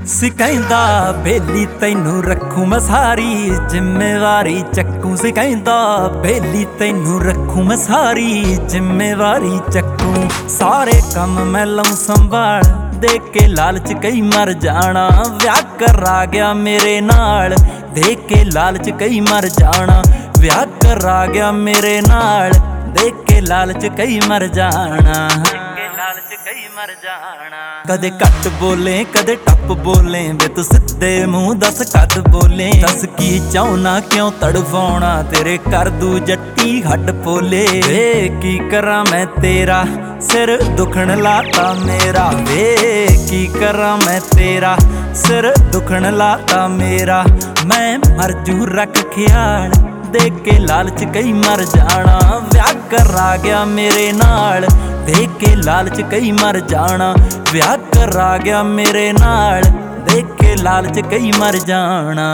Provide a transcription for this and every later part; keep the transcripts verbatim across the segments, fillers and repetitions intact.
ਸੀ ਕਹਿੰਦਾ ਬੇਲੀ ਤੈਨੂੰ ਰੱਖੂ ਮੈਂ ਸਾਰੀ ਜ਼ਿੰਮੇਵਾਰੀ ਚੱਕੂ ਸੀ ਕਹਿੰਦਾ ਬੇਲੀ ਤੈਨੂੰ ਰੱਖੂ ਮੈਂ ਸਾਰੀ ਜ਼ਿੰਮੇਵਾਰੀ ਚੱਕੂ ਸਾਰੇ ਕੰਮ ਮੈਂ ਲਊਂ ਸੰਭਾਲ ਦੇਖ ਕੇ ਲਾਲਚ ਕਈ ਮਰ ਜਾਣਾ ਵਿਆਹ ਕਰਾ ਗਿਆ ਮੇਰੇ ਨਾਲ ਦੇਖ ਕੇ ਲਾਲਚ ਕਈ ਮਰ ਜਾਣਾ ਵਿਆਹ ਕਰਾ ਗਿਆ ਮੇਰੇ ਨਾਲ ਦੇਖ ਕੇ ਲਾਲਚ ਕਈ ਮਰ ਜਾਣਾ ਲਾਲਚ ਕਈ ਮਰ ਜਾਣਾ ਕਦੇ ਘੱਟ ਬੋਲੇ ਕਦੇ ਟੱਪ ਬੋਲੇ ਵੇ ਤੂੰ ਸਿੱਧੇ ਮੂੰਹ ਦੱਸ ਕਦ ਬੋਲੇ ਦੱਸ ਕੀ ਚਾਹੁੰਨਾ ਕਿਉਂ ਤੜਫਾਉਣਾ ਤੇਰੇ ਕਰ ਦੂ ਜੱਟੀ ਹੱਡ ਪੋਲੇ ਵੇ ਕੀ ਕਰਾਂ ਮੈਂ ਤੇਰਾ ਸਿਰ ਦੁਖਣ ਲਾਤਾ ਮੇਰਾ ਵੇ ਕੀ ਕਰਾਂ ਮੈਂ ਤੇਰਾ ਸਿਰ ਦੁਖਣ ਲਾਤਾ ਮੇਰਾ ਮੈਂ ਮਰ ਜੂ ਰੱਖ ਖਿਆਲ ਦੇਖ ਕੇ ਲਾਲਚ ਕਈ ਮਰ ਜਾਣਾ ਵਿਆਹ ਕਰਾ ਗਿਆ ਮੇਰੇ ਨਾਲ ਦੇਖ ਕੇ ਲਾਲਚ ਕਈ ਮਰ ਜਾਣਾ ਵਿਆਹ ਕਰਾ ਗਿਆ ਮੇਰੇ ਨਾਲ ਦੇਖ ਕੇ ਲਾਲਚ ਕਈ ਮਰ ਜਾਣਾ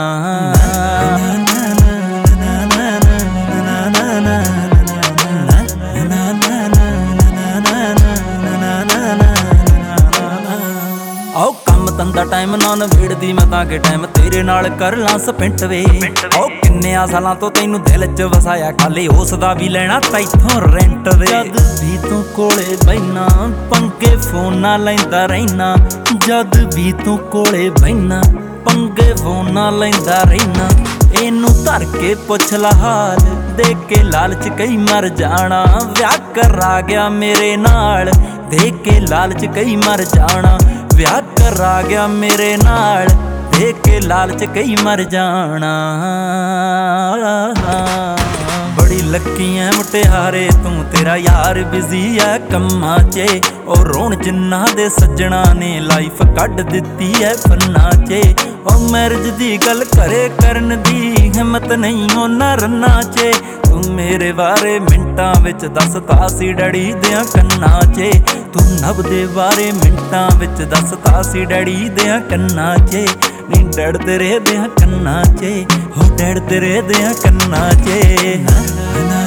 ਆਓ ਕੰਮ ਧੰਦਾ ਟਾਈਮ ਨਾ ਨਵੇੜਦੀ ਮੈਂ ਤਾਂ ਕਿ ਟਾਈਮ ਤੇਰੇ ਨਾਲ ਕਰ ਲਾਂ ਸਪਿੰਟ ਵੇ ਆਓ ਕਿੰਨਿਆਂ ਸਾਲਾਂ ਤੋਂ ਤੈਨੂੰ ਦਿਲ 'ਚ ਵਸਾਇਆ ਖਾਲੀ ਉਸ ਦਾ ਵੀ ਲੈਣਾ ਤੈਥੋਂ ਰੈਂਟ ਵੇ ਜਦ ਵੀ ਤੂੰ ਕੋਲੇ ਬੈਨਾ ਪੰਗੇ ਫੋਨਾਂ ਲੈਂਦਾ ਰਹਿਣਾ ਜਦ ਵੀ ਤੂੰ ਕੋਲੇ ਬੈਨਾ ਪੰਗੇ ਫੋਨਾਂ ਲੈਂਦਾ ਰਹਿਣਾ ਇਹਨੂੰ ਧਰ ਕੇ ਪੁੱਛ ਲਾ ਹਾਲ ਦੇਖ ਕੇ ਲਾਲਚ ਕਈ ਮਰ ਜਾਣਾ ਵਿਆਹ ਕਰਾ ਗਿਆ ਮੇਰੇ ਨਾਲ ਦੇਖ ਕੇ ਲਾਲਚ ਕਈ ਮਰ ਜਾਣਾ ਵਿਆਹ ਕਰਾ ਗਿਆ ਮੇਰੇ ਨਾਲ ਦੇਖ ਕੇ ਲਾਲਚ ਕਈ ਮਰ ਜਾਣਾ ਬੜੀ ਲੱਕੀ ਐ ਮੁਟਿਆਰੇ ਤੂੰ ਤੇਰਾ ਯਾਰ ਬਿਜ਼ੀ ਐ ਕੰਮਾਂ 'ਚ ਉਹ ਰੋਣ ਜਿੰਨਾ ਦੇ ਸੱਜਣਾ ਨੇ ਲਾਈਫ ਕੱਢ ਦਿੱਤੀ ਐ ਫੰਨਾਂ 'ਚ ਉਹ ਮੈਰਿਜ ਦੀ ਗੱਲ ਕਰੇ ਕਰਨ ਦੀ ਹਿੰਮਤ ਨਹੀਂ ਉਹਨਾਂ ਰੰਨਾਂ 'ਚ ਤੂੰ ਮੇਰੇ ਬਾਰੇ ਮਿੰਟਾਂ ਵਿੱਚ ਦੱਸਤਾ ਸੀ ਡੈਡੀ ਦਿਆਂ ਕੰਨਾਂ 'ਚ ਤੂੰ ਨਭ ਦੇ ਬਾਰੇ ਮਿੰਟਾਂ ਵਿੱਚ ਦੱਸਤਾ ਸੀ ਡੈਡੀ ਦਿਆਂ ਕੰਨਾਂ 'ਚ ਨੀ ਡੈਡ ਤੇਰੇ ਦਿਆਂ ਕੰਨਾਂ 'ਚ ਹੋ ਡੈਡ ਤੇਰੇ ਦਿਆਂ ਕੰਨਾਂ 'ਚ